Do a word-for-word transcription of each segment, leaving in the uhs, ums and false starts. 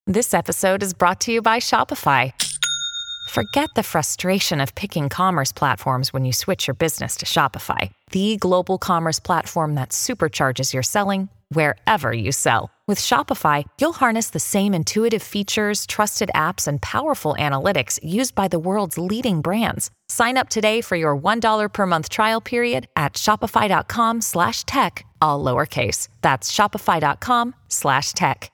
This episode is brought to you by Shopify. Forget the frustration of picking commerce platforms when you switch your business to Shopify, the global commerce platform that supercharges your selling wherever you sell. With Shopify, you'll harness the same intuitive features, trusted apps, and powerful analytics used by the world's leading brands. Sign up today for your one dollar per month trial period at shopify.com slash tech, all lowercase. That's shopify.com slash tech.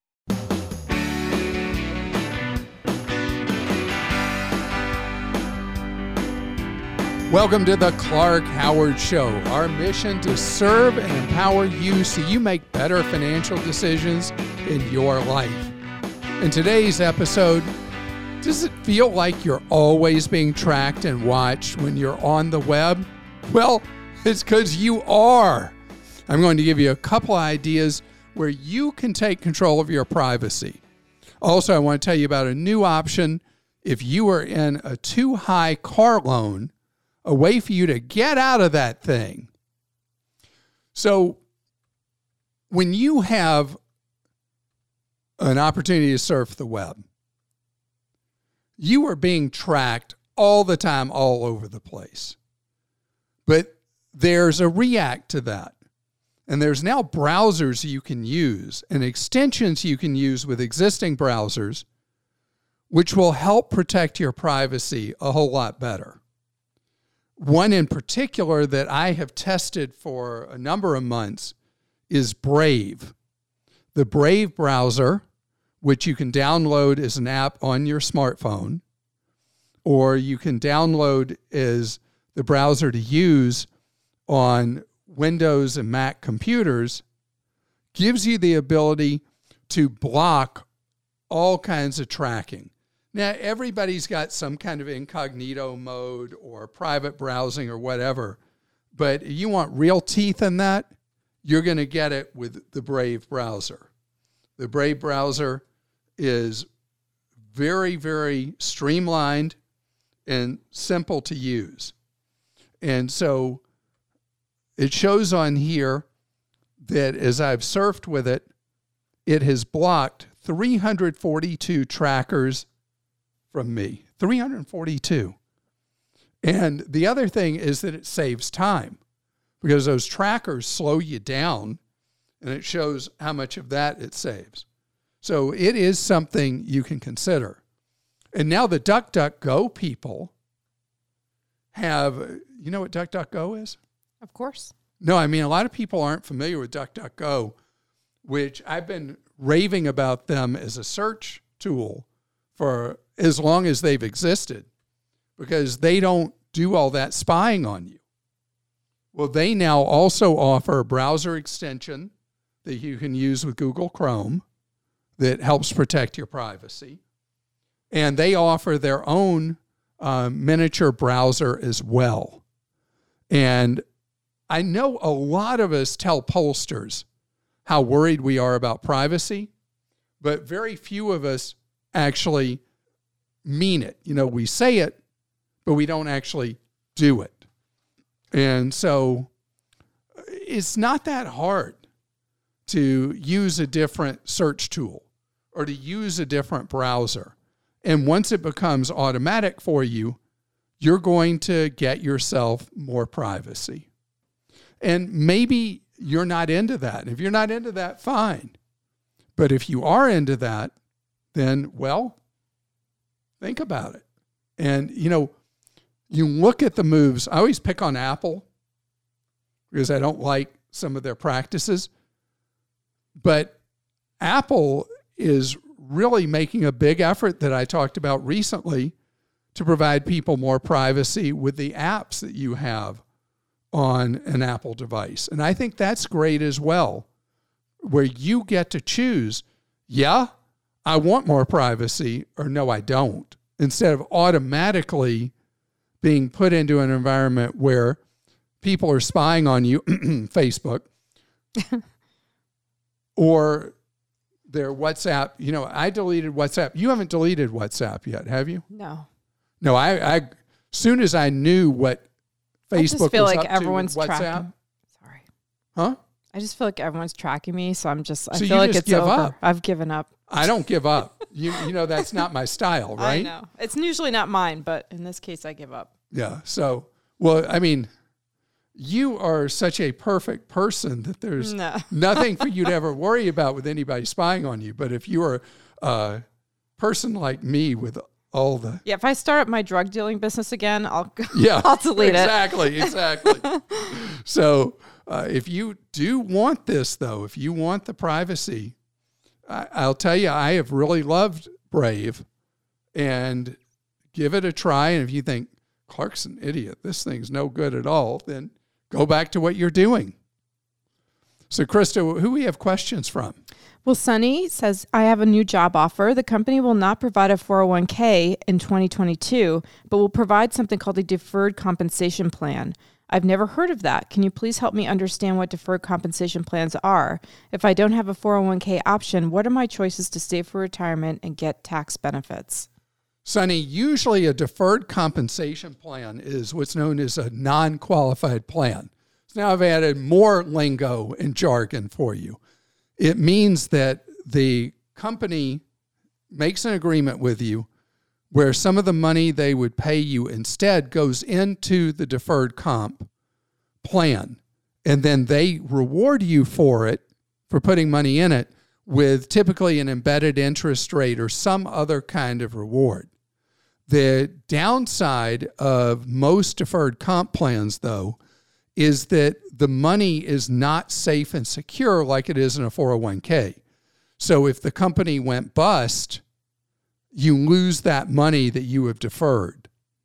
Welcome to the Clark Howard Show. Our mission to serve and empower you so you make better financial decisions in your life. In today's episode, does it feel like you're always being tracked and watched when you're on the web? Well, it's because you are. I'm going to give you a couple ideas where you can take control of your privacy. Also, I want to tell you about a new option if you are in a too high car loan, a way for you to get out of that thing. So when you have an opportunity to surf the web, you are being tracked all the time, all over the place. But there's a react to that. And there's now browsers you can use and extensions you can use with existing browsers, which will help protect your privacy a whole lot better. One in particular that I have tested for a number of months is Brave. The Brave browser, which you can download as an app on your smartphone, or you can download as the browser to use on Windows and Mac computers, gives you the ability to block all kinds of tracking. Now, everybody's got some kind of incognito mode or private browsing or whatever, but if you want real teeth in that, you're going to get it with the Brave browser. The Brave browser is very, very streamlined and simple to use. And so it shows on here that as I've surfed with it, it has blocked three hundred forty-two trackers from me, three hundred forty-two. And the other thing is that it saves time because those trackers slow you down and it shows how much of that it saves. So it is something you can consider. And now the DuckDuckGo people have, you know what DuckDuckGo is? Of course. No, I mean, a lot of people aren't familiar with DuckDuckGo, which I've been raving about them as a search tool for as long as they've existed, because they don't do all that spying on you. Well, they now also offer a browser extension that you can use with Google Chrome that helps protect your privacy. And they offer their own uh, miniature browser as well. And I know a lot of us tell pollsters how worried we are about privacy, but very few of us actually mean it. You know, we say it, but we don't actually do it. And so it's not that hard to use a different search tool or to use a different browser. And once it becomes automatic for you, you're going to get yourself more privacy. And maybe you're not into that. If you're not into that, fine. But if you are into that, then, well, think about it. And, you know, you look at the moves. I always pick on Apple because I don't like some of their practices. But Apple is really making a big effort that I talked about recently to provide people more privacy with the apps that you have on an Apple device. And I think that's great as well, where you get to choose, yeah, I want more privacy, or no, I don't, instead of automatically being put into an environment where people are spying on you, Facebook, or their WhatsApp. You know, I deleted WhatsApp. You haven't deleted WhatsApp yet, have you? No. No, I, I soon as I knew what Facebook I just feel was like up everyone's to with WhatsApp. tracking. Sorry. Huh? I just feel like everyone's tracking me, so I'm just, I so feel like just it's give over. Up. I've given up. I don't give up. You you know, that's not my style, right? I know. It's usually not mine, but in this case, I give up. Yeah. So, well, I mean, you are such a perfect person that there's no. nothing for you to ever worry about with anybody spying on you. But if you are a person like me with all the... Yeah, if I start up my drug dealing business again, I'll, yeah, I'll delete exactly, it. Exactly, exactly. So uh, if you do want this, though, if you want the privacy, I, I'll tell you, I have really loved Brave, and give it a try. And if you think, Clark's an idiot, this thing's no good at all, then go back to what you're doing. So, Krista, who we have questions from? Well, Sunny says, I have a new job offer. The company will not provide a four oh one k in twenty twenty-two, but will provide something called a deferred compensation plan. I've never heard of that. Can you please help me understand what deferred compensation plans are? If I don't have a four oh one k option, what are my choices to save for retirement and get tax benefits? Sonny, usually a deferred compensation plan is what's known as a non-qualified plan. So now I've added more lingo and jargon for you. It means that the company makes an agreement with you where some of the money they would pay you instead goes into the deferred comp plan, and then they reward you for it, for putting money in it, with typically an embedded interest rate or some other kind of reward. The downside of most deferred comp plans, though, is that the money is not safe and secure like it is in a four oh one k. So if the company went bust, you lose that money that you have deferred.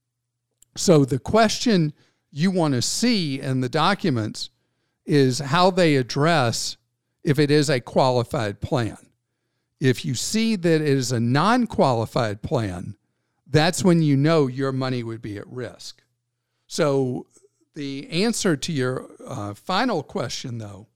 So the question you want to see in the documents is how they address if it is a qualified plan. If you see that it is a non-qualified plan, that's when you know your money would be at risk. So the answer to your uh, final question, though,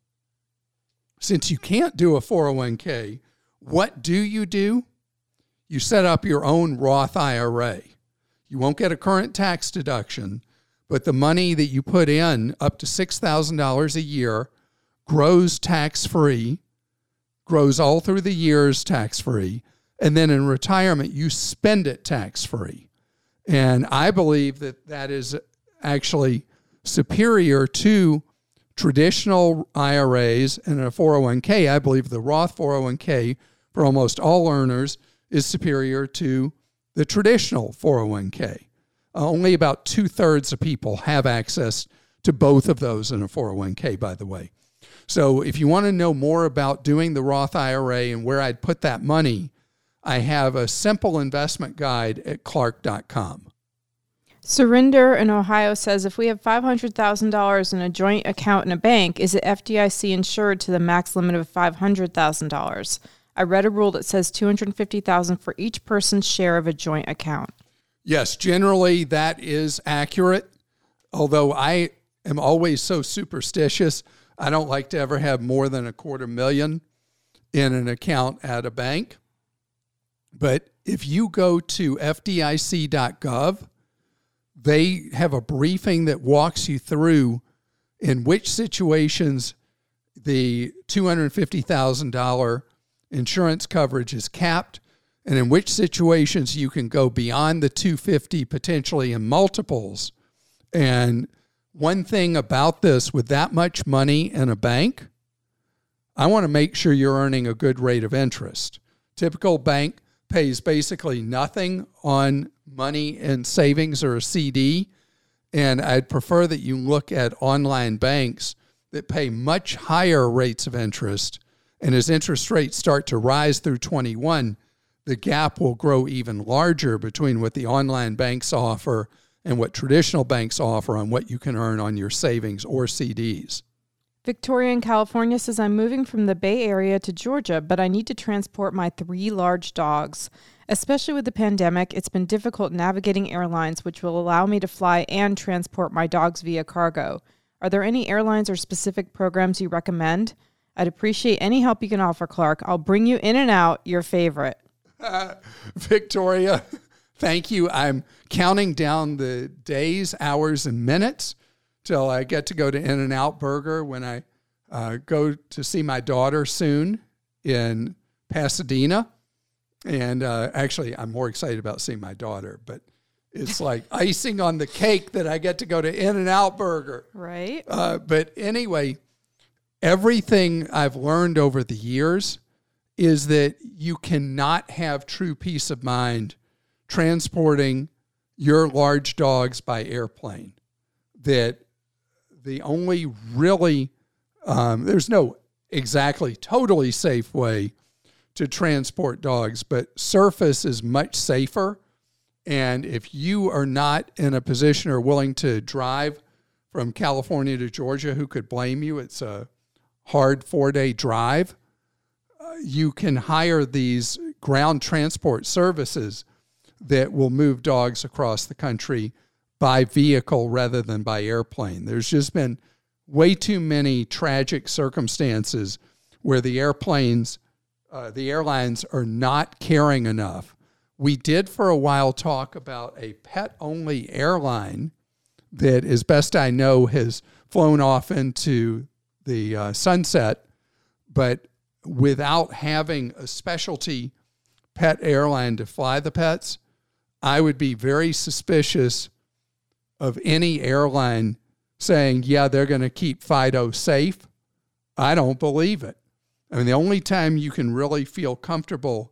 since you can't do a four oh one k, what do you do? You set up your own Roth I R A. You won't get a current tax deduction, but the money that you put in, up to six thousand dollars a year, grows tax-free, grows all through the years tax-free, and then in retirement, you spend it tax-free. And I believe that that is actually superior to traditional I R As and a four oh one k. I believe the Roth four oh one k for almost all earners is superior to the traditional four oh one k. Uh, only about two-thirds of people have access to both of those in a four oh one k, by the way. So if you want to know more about doing the Roth I R A and where I'd put that money, I have a simple investment guide at clark dot com. Surinder in Ohio says, if we have five hundred thousand dollars in a joint account in a bank, is it F D I C insured to the max limit of five hundred thousand dollars? I read a rule that says two hundred fifty thousand dollars for each person's share of a joint account. Yes, generally that is accurate, although I am always so superstitious. I don't like to ever have more than a quarter million in an account at a bank. But if you go to F D I C dot gov, they have a briefing that walks you through in which situations the two hundred fifty thousand dollars insurance coverage is capped, and in which situations you can go beyond the two hundred fifty potentially in multiples. And one thing about this, with that much money in a bank, I want to make sure you're earning a good rate of interest. Typical bank pays basically nothing on money in savings or a C D, and I'd prefer that you look at online banks that pay much higher rates of interest. And as interest rates start to rise through twenty-one, the gap will grow even larger between what the online banks offer and what traditional banks offer on what you can earn on your savings or C Ds. Victoria in California says, I'm moving from the Bay Area to Georgia, but I need to transport my three large dogs. Especially with the pandemic, it's been difficult navigating airlines, which will allow me to fly and transport my dogs via cargo. Are there any airlines or specific programs you recommend? I'd appreciate any help you can offer, Clark. I'll bring you in and out, your favorite. Uh, Victoria, thank you. I'm counting down the days, hours, and minutes till I get to go to In-N-Out Burger when I uh, go to see my daughter soon in Pasadena. And uh, actually, I'm more excited about seeing my daughter, but it's like icing on the cake that I get to go to In-N-Out Burger. Right. Uh, but anyway, everything I've learned over the years is that you cannot have true peace of mind transporting your large dogs by airplane. That the only really, um, there's no exactly totally safe way to transport dogs, but surface is much safer. And if you are not in a position or willing to drive from California to Georgia, who could blame you? It's a hard four-day drive. Uh, you can hire these ground transport services that will move dogs across the country by vehicle rather than by airplane. There's just been way too many tragic circumstances where the airplanes, uh, the airlines are not caring enough. We did for a while talk about a pet-only airline that, as best I know, has flown off into the uh, sunset, but without having a specialty pet airline to fly the pets, I would be very suspicious of any airline saying, yeah, they're going to keep Fido safe. I don't believe it. I mean, the only time you can really feel comfortable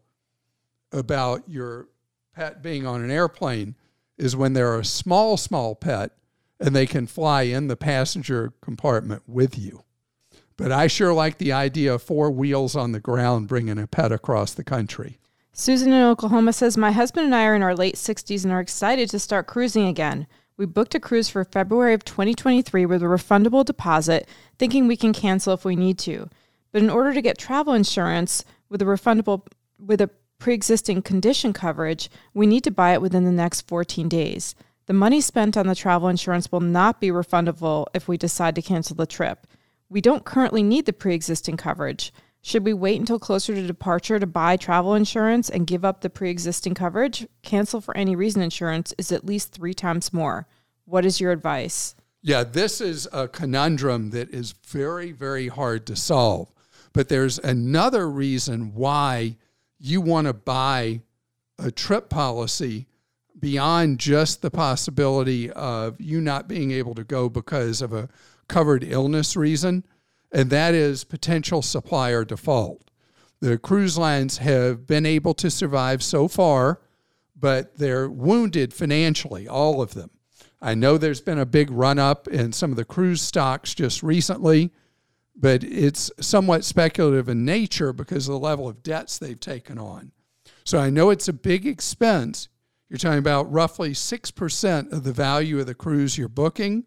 about your pet being on an airplane is when they're a small, small pet and they can fly in the passenger compartment with you. But I sure like the idea of four wheels on the ground bringing a pet across the country. Susan in Oklahoma says, my husband and I are in our late sixties and are excited to start cruising again. We booked a cruise for February of twenty twenty-three with a refundable deposit, thinking we can cancel if we need to. But in order to get travel insurance with a refundable, with a pre-existing condition coverage, we need to buy it within the next fourteen days. The money spent on the travel insurance will not be refundable if we decide to cancel the trip. We don't currently need the pre-existing coverage. Should we wait until closer to departure to buy travel insurance and give up the pre-existing coverage? Cancel for any reason insurance is at least three times more. What is your advice? Yeah, this is a conundrum that is very, very hard to solve. But there's another reason why you want to buy a trip policy beyond just the possibility of you not being able to go because of a covered illness reason, and that is potential supplier default. The cruise lines have been able to survive so far, but they're wounded financially, all of them. I know there's been a big run-up in some of the cruise stocks just recently, but it's somewhat speculative in nature because of the level of debts they've taken on. So I know it's a big expense. You're talking about roughly six percent of the value of the cruise you're booking,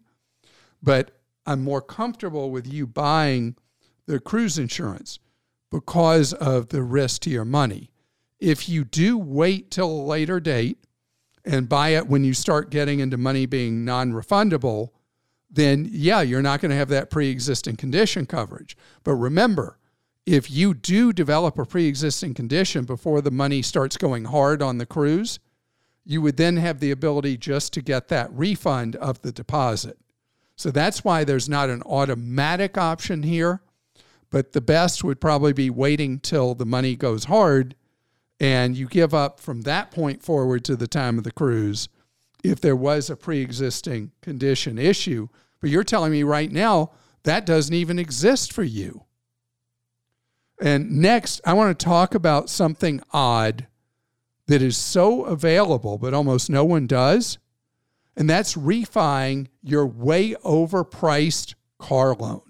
but I'm more comfortable with you buying the cruise insurance because of the risk to your money. If you do wait till a later date and buy it when you start getting into money being non-refundable, then yeah, you're not going to have that pre-existing condition coverage. But remember, if you do develop a pre-existing condition before the money starts going hard on the cruise, you would then have the ability just to get that refund of the deposit. So that's why there's not an automatic option here, but the best would probably be waiting till the money goes hard and you give up from that point forward to the time of the cruise if there was a pre-existing condition issue. But you're telling me right now that doesn't even exist for you. And next, I want to talk about something odd that is so available, but almost no one does. And that's refining your way overpriced car loan.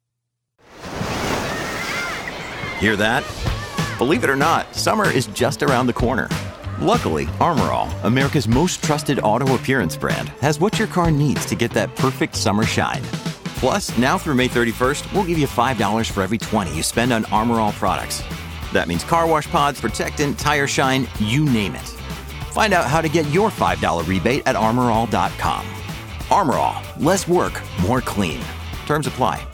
Hear that? Believe it or not, summer is just around the corner. Luckily, Armor All, America's most trusted auto appearance brand, has what your car needs to get that perfect summer shine. Plus, now through May thirty-first, we'll give you five dollars for every twenty you spend on Armor All products. That means car wash pods, protectant, tire shine, you name it. Find out how to get your five dollars rebate at armor all dot com. Armor All, less work, more clean. Terms apply.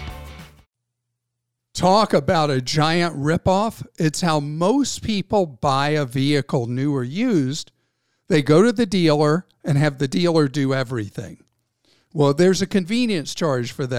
Talk about a giant ripoff. It's how most people buy a vehicle, new or used. They go to the dealer and have the dealer do everything. Well, there's a convenience charge for that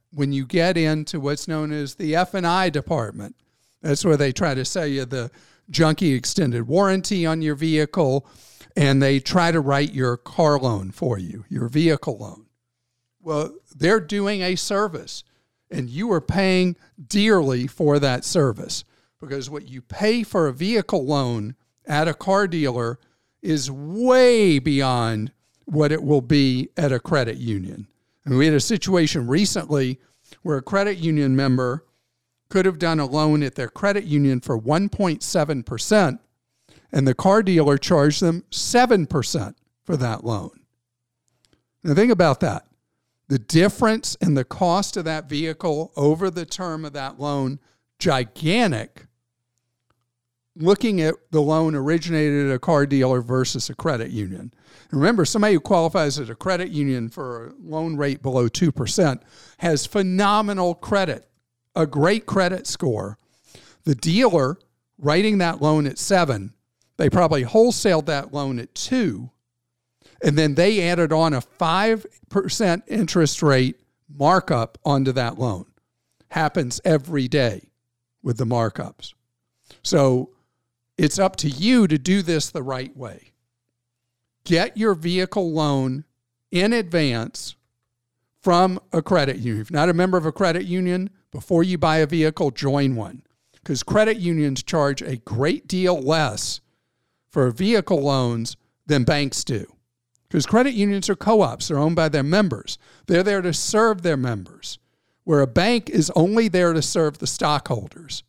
when you get into what's known as the F and I department. That's where they try to sell you the junky extended warranty on your vehicle, and they try to write your car loan for you, your vehicle loan. Well, they're doing a service, and you are paying dearly for that service, because what you pay for a vehicle loan at a car dealer is way beyond what it will be at a credit union. And we had a situation recently where a credit union member could have done a loan at their credit union for one point seven percent, and the car dealer charged them seven percent for that loan. Now think about that. The difference in the cost of that vehicle over the term of that loan, gigantic, looking at the loan originated at a car dealer versus a credit union. Remember, somebody who qualifies at a credit union for a loan rate below two percent has phenomenal credit, a great credit score. The dealer writing that loan at seven, they probably wholesaled that loan at two, and then they added on a five percent interest rate markup onto that loan. Happens every day with the markups. So it's up to you to do this the right way. Get your vehicle loan in advance from a credit union. If you're not a member of a credit union, before you buy a vehicle, join one. Because credit unions charge a great deal less for vehicle loans than banks do. Because credit unions are co-ops. They're owned by their members. They're there to serve their members, where a bank is only there to serve the stockholders.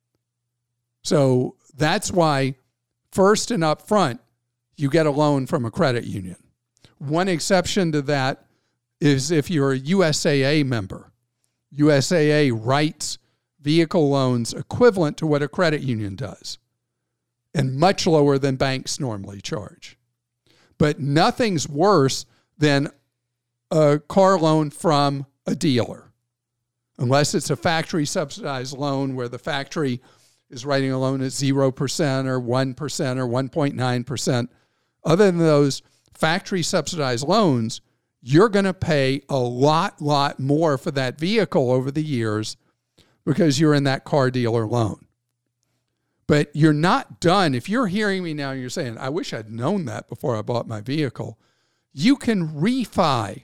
So that's why first and up front, you get a loan from a credit union. One exception to that is if you're a U S A A member. U S A A writes vehicle loans equivalent to what a credit union does, and much lower than banks normally charge. But nothing's worse than a car loan from a dealer, unless it's a factory subsidized loan where the factory is writing a loan at zero percent or one percent or one point nine percent. Other than those factory subsidized loans, you're going to pay a lot, lot more for that vehicle over the years because you're in that car dealer loan. But you're not done. If you're hearing me now and you're saying, I wish I'd known that before I bought my vehicle, you can refi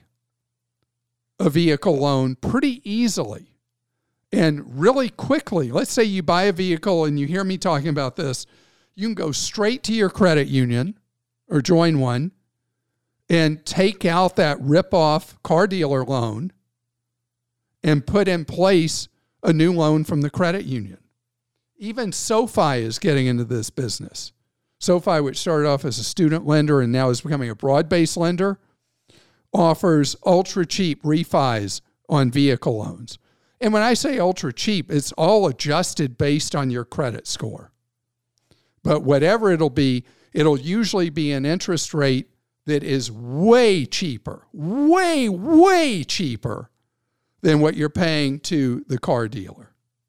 a vehicle loan pretty easily and really quickly. Let's say you buy a vehicle and you hear me talking about this. You can go straight to your credit union or join one and take out that rip-off car dealer loan and put in place a new loan from the credit union. Even SoFi is getting into this business. SoFi, which started off as a student lender and now is becoming a broad-based lender, offers ultra-cheap refis on vehicle loans. And when I say ultra-cheap, it's all adjusted based on your credit score. But whatever it'll be, it'll usually be an interest rate that is way cheaper, way, way cheaper than what you're paying to the car dealer.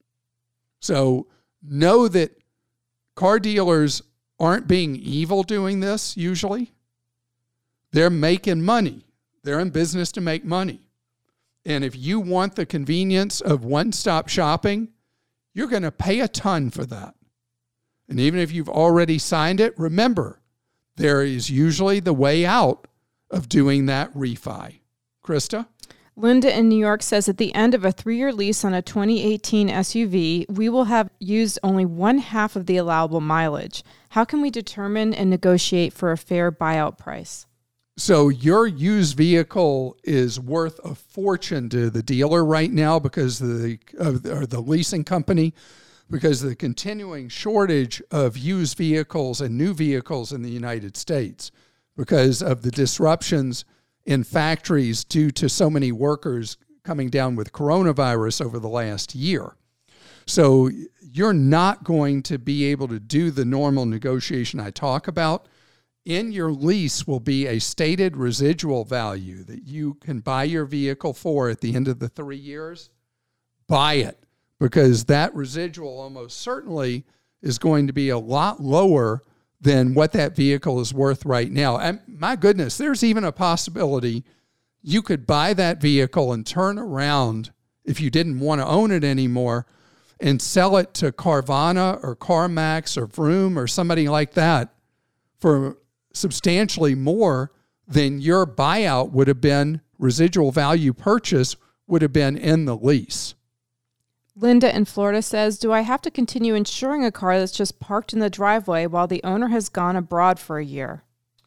So know that car dealers aren't being evil doing this usually. They're making money. They're in business to make money. And if you want the convenience of one-stop shopping, you're going to pay a ton for that. And even if you've already signed it, remember, there is usually the way out of doing that refi. Krista? Linda in New York says at the end of a three-year lease on a twenty eighteen S U V, we will have used only one half of the allowable mileage. How can we determine and negotiate for a fair buyout price? So your used vehicle is worth a fortune to the dealer right now because the uh, or the leasing company, because of the continuing shortage of used vehicles and new vehicles in the United States, because of the disruptions in factories due to so many workers coming down with coronavirus over the last year. So you're not going to be able to do the normal negotiation I talk about. In your lease will be a stated residual value that you can buy your vehicle for at the end of the three years. Buy it, because that residual almost certainly is going to be a lot lower than what that vehicle is worth right now. And my goodness, there's even a possibility you could buy that vehicle and turn around if you didn't want to own it anymore, and sell it to Carvana or CarMax or Vroom or somebody like that for substantially more than your buyout would have been, residual value purchase would have been in the lease. Linda in Florida says, do I have to continue insuring a car that's just parked in the driveway while the owner has gone abroad for a year?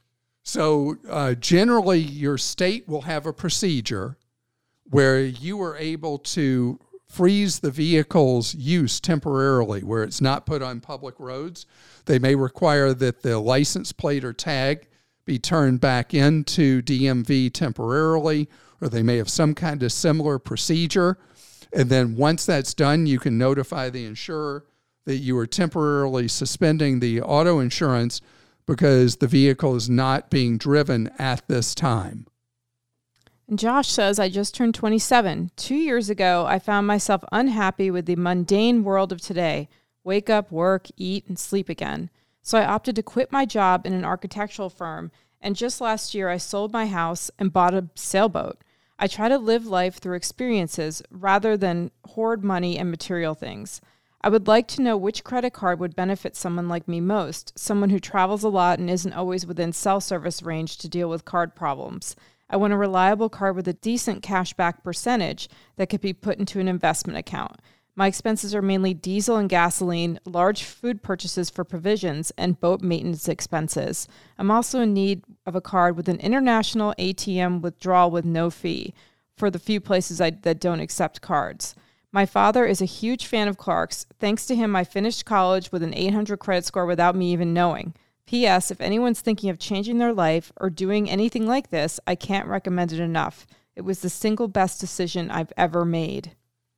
So uh, generally, your state will have a procedure where you are able to freeze the vehicle's use temporarily, where it's not put on public roads. They may require that the license plate or tag be turned back into D M V temporarily, or they may have some kind of similar procedure. And then once that's done, you can notify the insurer that you are temporarily suspending the auto insurance because the vehicle is not being driven at this time. And Josh says, I just turned twenty-seven. Two years ago, I found myself unhappy with the mundane world of today. Wake up, work, eat, and sleep again. So I opted to quit my job in an architectural firm, and just last year I sold my house and bought a sailboat. I try to live life through experiences rather than hoard money and material things. I would like to know which credit card would benefit someone like me most, someone who travels a lot and isn't always within cell service range to deal with card problems. I want a reliable card with a decent cashback percentage that could be put into an investment account. My expenses are mainly diesel and gasoline, large food purchases for provisions, and boat maintenance expenses. I'm also in need of a card with an international A T M withdrawal with no fee for the few places I, that don't accept cards. My father is a huge fan of Clark's. Thanks to him, I finished college with an eight hundred credit score without me even knowing. P S. If anyone's thinking of changing their life or doing anything like this, I can't recommend it enough. It was the single best decision I've ever made.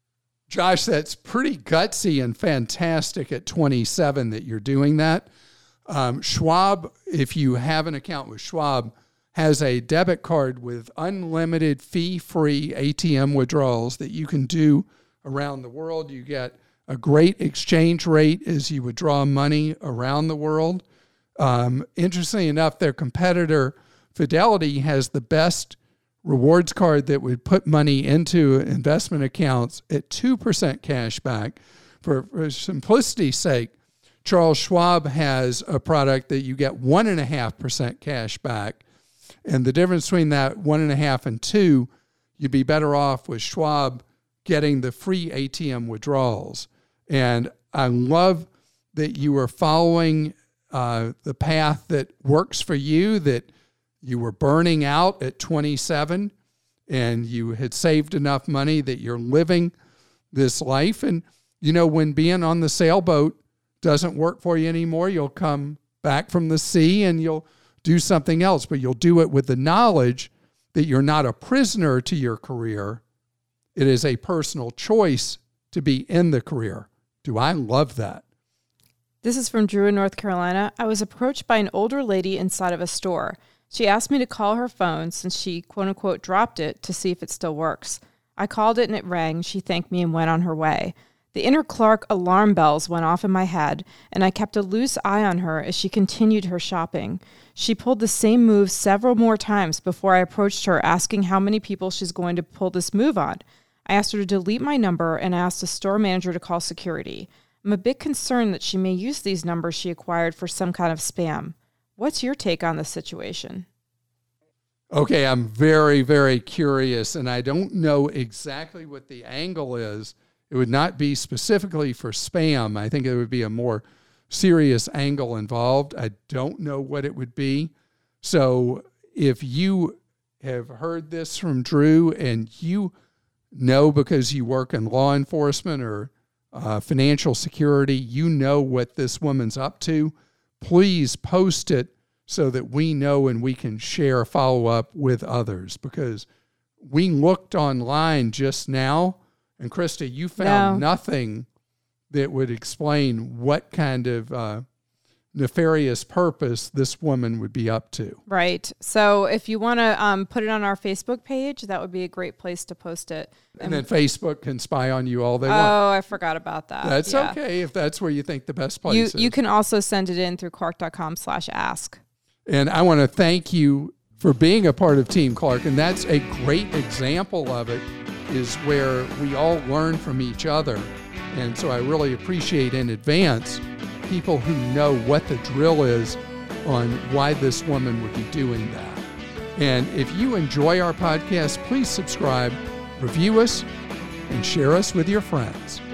Josh, that's pretty gutsy and fantastic at twenty-seven that you're doing that. Um, Schwab, if you have an account with Schwab, has a debit card with unlimited fee-free A T M withdrawals that you can do around the world. You get a great exchange rate as you withdraw money around the world. Um, interestingly enough, their competitor, Fidelity, has the best rewards card that would put money into investment accounts at two percent cash back. For, for simplicity's sake, Charles Schwab has a product that you get one point five percent cash back. And the difference between that one point five and two, you'd be better off with Schwab getting the free A T M withdrawals. And I love that you are following uh, the path that works for you, that you were burning out at twenty-seven and you had saved enough money that you're living this life. And, you know, when being on the sailboat doesn't work for you anymore, you'll come back from the sea and you'll do something else, but you'll do it with the knowledge that you're not a prisoner to your career. It is a personal choice to be in the career. Do I love that? This is from Drew in North Carolina. I was approached by an older lady inside of a store. She asked me to call her phone since she, quote unquote, dropped it to see if it still works. I called it and it rang. She thanked me and went on her way. The inner Clark alarm bells went off in my head, and I kept a loose eye on her as she continued her shopping. She pulled the same move several more times before I approached her, asking how many people she's going to pull this move on. I asked her to delete my number and asked the store manager to call security. I'm a bit concerned that she may use these numbers she acquired for some kind of spam. What's your take on this situation? Okay, I'm very, very curious, and I don't know exactly what the angle is. It would not be specifically for spam. I think it would be a more serious angle involved. I don't know what it would be. So if you have heard this from Drew and you know because you work in law enforcement or uh, financial security, you know what this woman's up to, please post it so that we know and we can share follow-up with others, because we looked online just now, and Krista, you found no. nothing that would explain what kind of uh, nefarious purpose this woman would be up to. Right. So if you want to um, put it on our Facebook page, that would be a great place to post it. And, and then Facebook can spy on you all they oh, want. Oh, I forgot about that. That's yeah. okay if that's where you think the best place you, is. You can also send it in through clark.com slash ask. And I want to thank you for being a part of Team Clark, and that's a great example of it. is where we all learn from each other. And so I really appreciate in advance people who know what the drill is on why this woman would be doing that. And if you enjoy our podcast, please subscribe, review us, and share us with your friends.